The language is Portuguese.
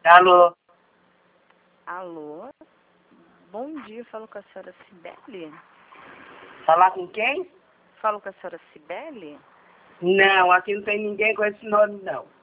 Alô? Alô? Bom dia, falo com a senhora Cibele? Falar com quem? Falo com a senhora Cibele? Não, aqui não tem ninguém com esse nome, não.